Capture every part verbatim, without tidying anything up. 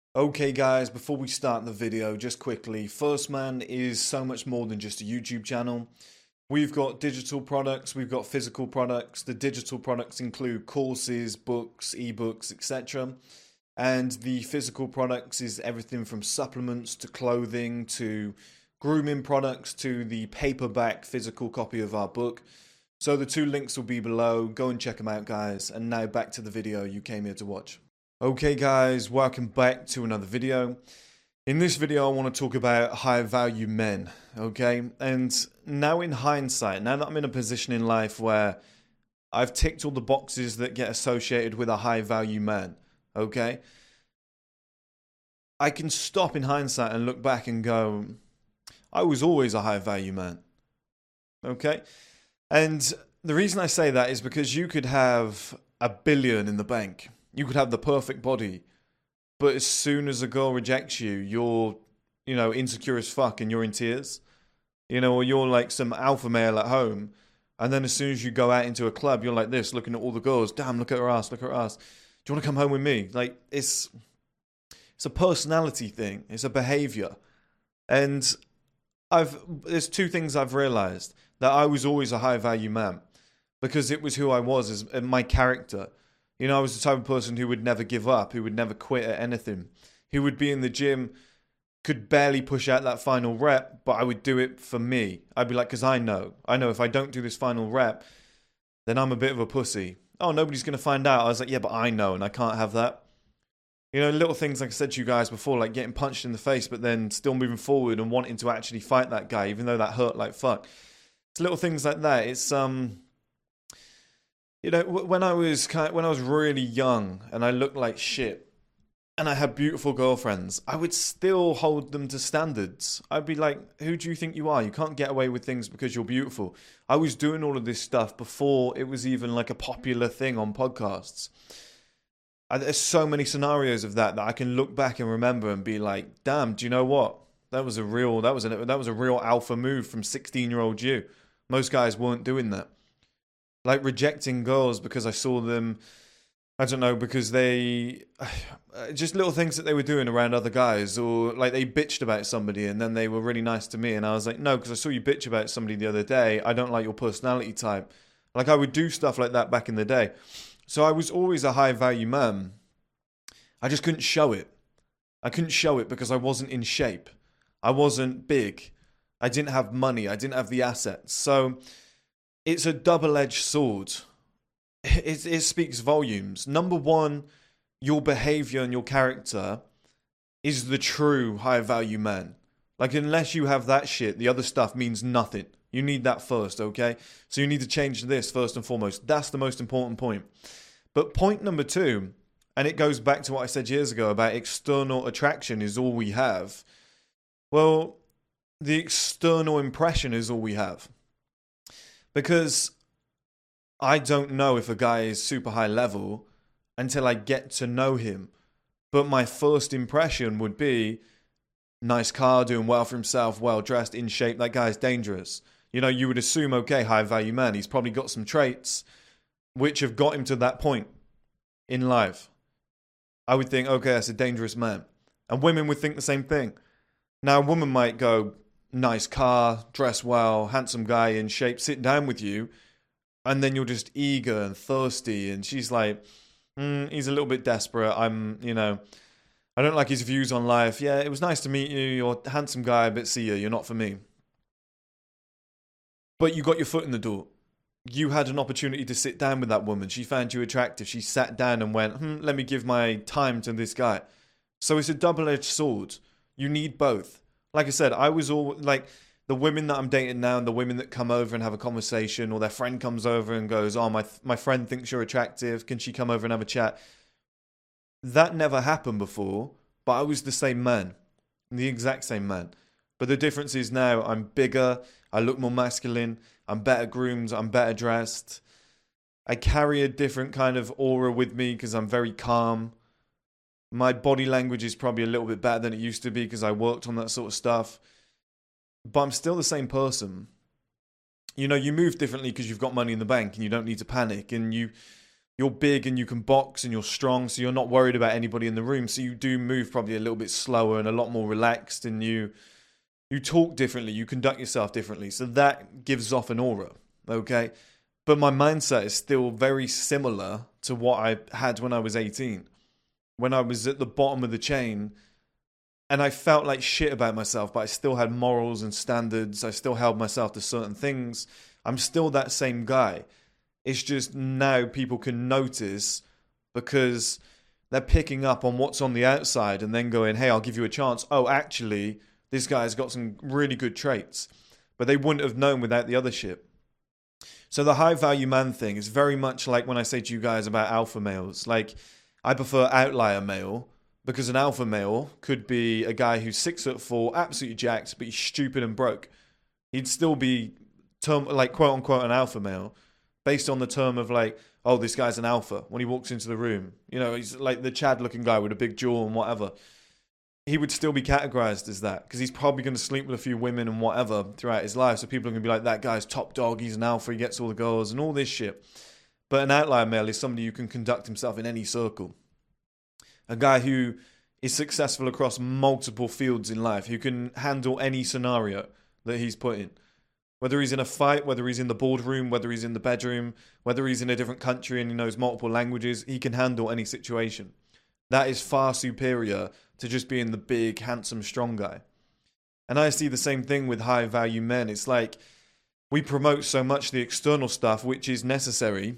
Okay guys, before we start the video, just quickly, First Man is so much more than just a YouTube channel. We've got digital products, we've got physical products. The digital products include courses, books, ebooks, et cetera. And the physical products is everything from supplements to clothing to grooming products to the paperback physical copy of our book. So the two links will be below. Go and check them out, guys. And now back to the video you came here to watch. Okay guys, welcome back to another video. In this video I want to talk about high value men, okay? And now in hindsight, now that I'm in a position in life where I've ticked all the boxes that get associated with a high value man, okay? I can stop in hindsight and look back and go, I was always a high value man, okay? And the reason I say that is because you could have a billion in the bank. You could have the perfect body, but as soon as a girl rejects you, you're, you know, insecure as fuck and you're in tears. You know, or you're like some alpha male at home, and then as soon as you go out into a club, you're like this, looking at all the girls. Damn, look at her ass, look at her ass. Do you want to come home with me? Like, it's, it's a personality thing. It's a behavior. And I've, there's two things I've realized. That I was always a high value man, because it was who I was, as my character. You know, I was the type of person who would never give up, who would never quit at anything, who would be in the gym, could barely push out that final rep, but I would do it for me. I'd be like, because I know, I know if I don't do this final rep, then I'm a bit of a pussy. Oh, nobody's going to find out. I was like, yeah, but I know, and I can't have that. You know, little things like I said to you guys before, like getting punched in the face, but then still moving forward and wanting to actually fight that guy, even though that hurt like fuck. It's little things like that. It's, um... You know, when I was kind of, when I was really young and I looked like shit and I had beautiful girlfriends, I would still hold them to standards. I'd be like, who do you think you are? You can't get away with things because you're beautiful. I was doing all of this stuff before it was even like a popular thing on podcasts. And there's so many scenarios of that that I can look back and remember and be like, damn, do you know what? That was a real, that was a, that was a real alpha move from sixteen-year-old you. Most guys weren't doing that. Like rejecting girls because I saw them, I don't know, because they, just little things that they were doing around other guys, or like they bitched about somebody and then they were really nice to me and I was like, no, because I saw you bitch about somebody the other day, I don't like your personality type. Like I would do stuff like that back in the day. So I was always a high value man. I just couldn't show it. I couldn't show it because I wasn't in shape. I wasn't big. I didn't have money. I didn't have the assets. So it's a double-edged sword. It, it speaks volumes. Number one, your behavior and your character is the true high-value man. Like, unless you have that shit, the other stuff means nothing. You need that first, okay? So you need to change this first and foremost. That's the most important point. But point number two, and it goes back to what I said years ago about external attraction is all we have. Well, the external impression is all we have. Because I don't know if a guy is super high level until I get to know him. But my first impression would be, nice car, doing well for himself, well dressed, in shape, that guy's dangerous. You know, you would assume, okay, high value man, he's probably got some traits which have got him to that point in life. I would think, okay, that's a dangerous man. And women would think the same thing. Now, a woman might go, nice car, dress well, handsome guy in shape, sit down with you, and then you're just eager and thirsty, and she's like, mm, he's a little bit desperate, I'm, you know, I don't like his views on life, yeah, it was nice to meet you, you're a handsome guy, but see you, you're not for me. But you got your foot in the door. You had an opportunity to sit down with that woman, she found you attractive, she sat down and went, hmm, let me give my time to this guy. So it's a double-edged sword. You need both. Like I said, I was all like the women that I'm dating now and the women that come over and have a conversation, or their friend comes over and goes, oh, my my friend thinks you're attractive. Can she come over and have a chat? That never happened before, but I was the same man, the exact same man. But the difference is now I'm bigger. I look more masculine. I'm better groomed. I'm better dressed. I carry a different kind of aura with me because I'm very calm. My body language is probably a little bit better than it used to be because I worked on that sort of stuff. But I'm still the same person. You know, you move differently because you've got money in the bank and you don't need to panic. And you you're big and you can box and you're strong, so you're not worried about anybody in the room. So you do move probably a little bit slower and a lot more relaxed, and you you talk differently, you conduct yourself differently. So that gives off an aura, okay? But my mindset is still very similar to what I had when I was eighteen. When I was at the bottom of the chain and I felt like shit about myself, but I still had morals and standards. I still held myself to certain things. I'm still that same guy. It's just now people can notice because they're picking up on what's on the outside and then going, hey, I'll give you a chance. Oh, actually, this guy's got some really good traits. But they wouldn't have known without the other shit. So the high value man thing is very much like when I say to you guys about alpha males. Like, I prefer outlier male because an alpha male could be a guy who's six foot four, absolutely jacked, but he's stupid and broke. He'd still be term like quote unquote an alpha male based on the term of like, oh, this guy's an alpha when he walks into the room. You know, he's like the Chad looking guy with a big jaw and whatever. He would still be categorized as that because he's probably going to sleep with a few women and whatever throughout his life. So people are going to be like, that guy's top dog, he's an alpha, he gets all the girls and all this shit. But an outlier male is somebody who can conduct himself in any circle. A guy who is successful across multiple fields in life, who can handle any scenario that he's put in. Whether he's in a fight, whether he's in the boardroom, whether he's in the bedroom, whether he's in a different country and he knows multiple languages, he can handle any situation. That is far superior to just being the big, handsome, strong guy. And I see the same thing with high value men. It's like we promote so much the external stuff, which is necessary.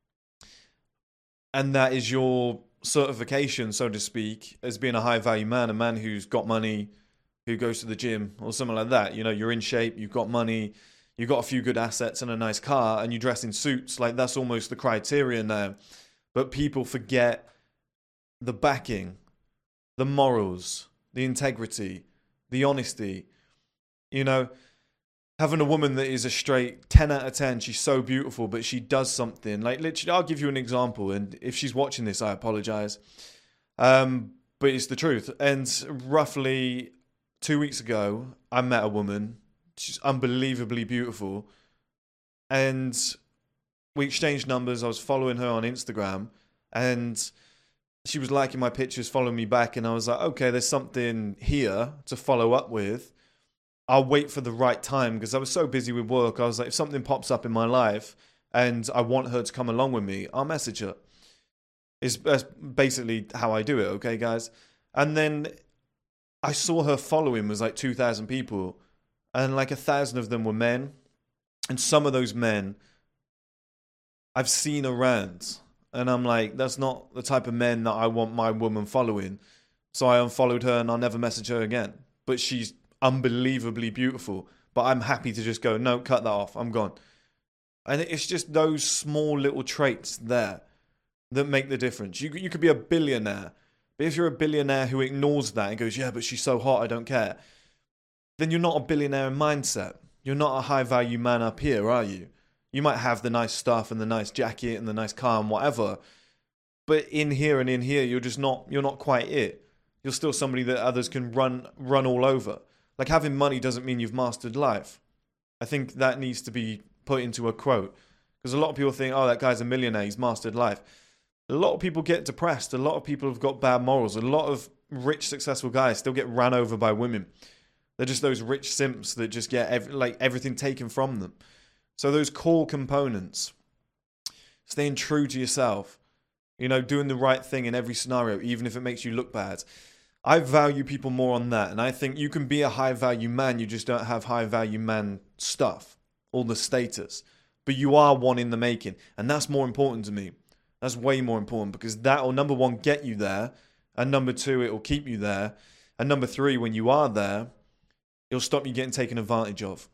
And that is your certification, so to speak, as being a high value man, a man who's got money, who goes to the gym or something like that. You know, you're in shape, you've got money, you've got a few good assets and a nice car, and you dress in suits. Like, that's almost the criteria now. But people forget the backing, the morals, the integrity, the honesty. You know, having a woman that is a straight ten out of ten, she's so beautiful, but she does something. Like, literally, I'll give you an example, and if she's watching this, I apologize. Um, but it's the truth. And roughly two weeks ago, I met a woman. She's unbelievably beautiful. And we exchanged numbers. I was following her on Instagram, and she was liking my pictures, following me back, and I was like, okay, there's something here to follow up with. I'll wait for the right time because I was so busy with work. I was like, if something pops up in my life and I want her to come along with me, I'll message her. It's that's basically how I do it, okay, guys? And then I saw her following was like two thousand people, and like a thousand of them were men. And some of those men I've seen around. And I'm like, that's not the type of men that I want my woman following. So I unfollowed her and I'll never message her again. But she's unbelievably beautiful. But I'm happy to just go, no, cut that off. I'm gone. And it's just those small little traits there that make the difference. You, you could be a billionaire. But if you're a billionaire who ignores that and goes, yeah, but she's so hot, I don't care. Then you're not a billionaire in mindset. You're not a high value man up here, are you? You might have the nice stuff and the nice jacket and the nice car and whatever, but in here and in here, you're just not, you're not quite it. You're still somebody that others can run, run all over. Like, having money doesn't mean you've mastered life. I think that needs to be put into a quote, because a lot of people think, oh, that guy's a millionaire, he's mastered life. A lot of people get depressed. A lot of people have got bad morals. A lot of rich, successful guys still get ran over by women. They're just those rich simps that just get ev- like everything taken from them. So those core components, staying true to yourself, you know, doing the right thing in every scenario, even if it makes you look bad. I value people more on that. And I think you can be a high value man. You just don't have high value man stuff, all the status, but you are one in the making. And that's more important to me. That's way more important, because that will, number one, get you there. And number two, it will keep you there. And number three, when you are there, it'll stop you getting taken advantage of.